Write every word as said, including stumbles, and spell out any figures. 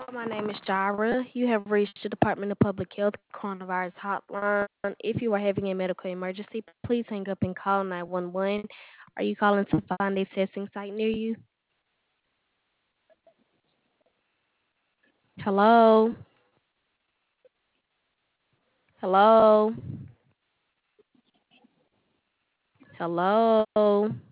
My name is Jara. You have reached the Department of Public Health coronavirus hotline. If you are having a medical emergency, please hang up and call nine one one. Are you calling to find a testing site near you? Hello? Hello? Hello?